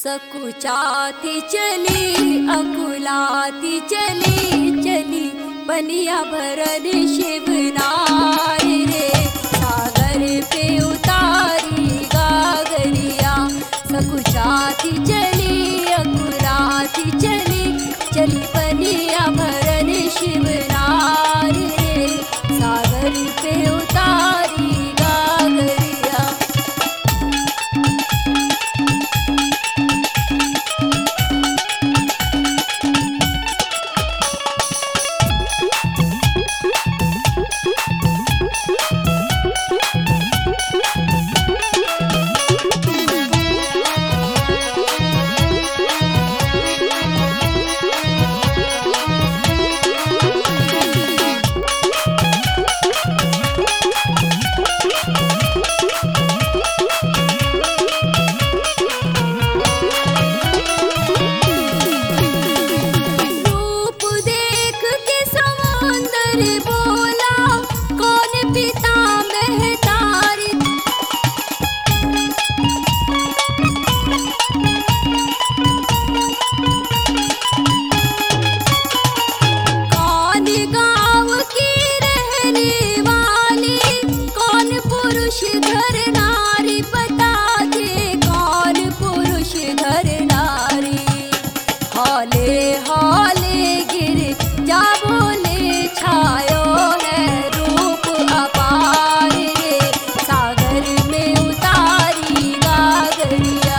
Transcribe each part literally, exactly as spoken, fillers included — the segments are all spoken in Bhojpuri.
सकुचाती चली अकुलाती चली चली बनिया भरन शिवनारी रे सागर पे उतारी गागरिया। सकुचाती चली अकुलाती चली चली बनिया भरन शिवनारी रे सागर पे उतारी गागरिया। बोला कौन पिता महतारी कौन गाँव की रहने वाली कौन पुरुष घर नारी बता दे कौन पुरुष घर नारी। हौले हौले गिर जा बोले छायो है रूप अपार रे सागर में उतारी गागरिया।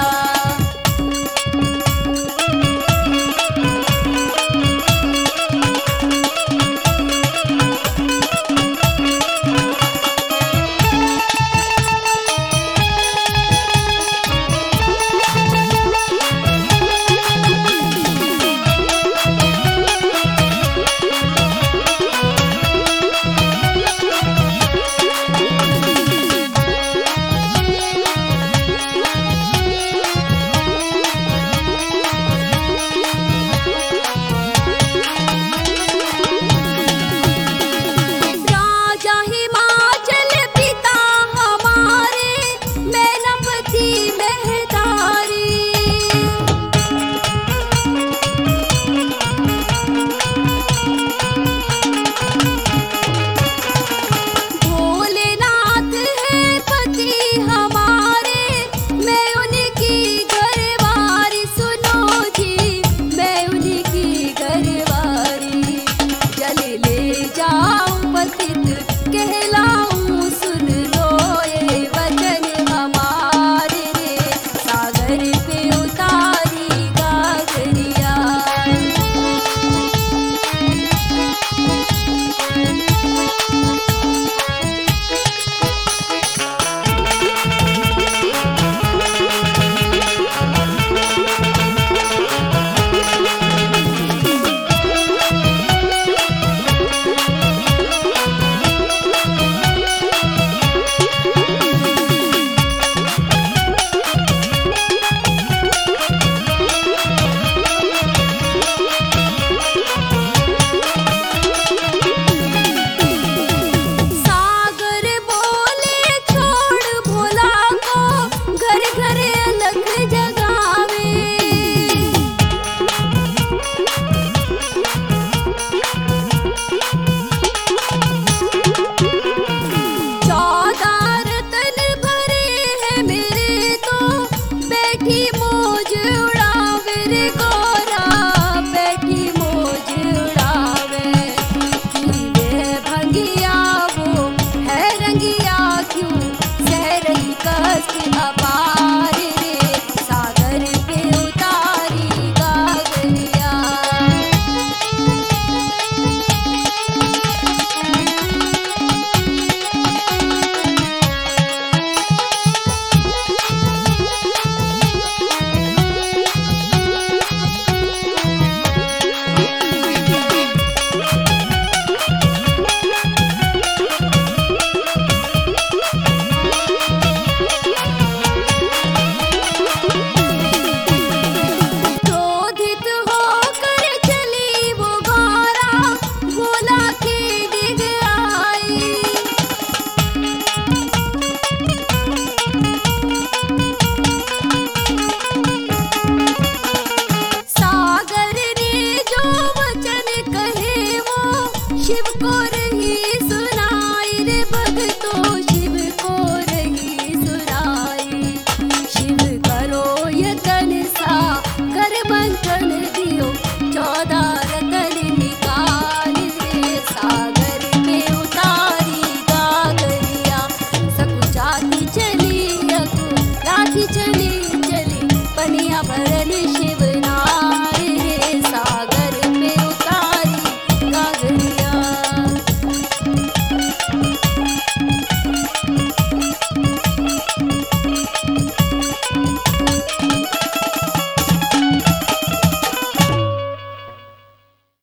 कहलाऊं सुन लो ये वचन हमारे रे सागर पे उतारी गागरिया। मोज उड़ावे रे को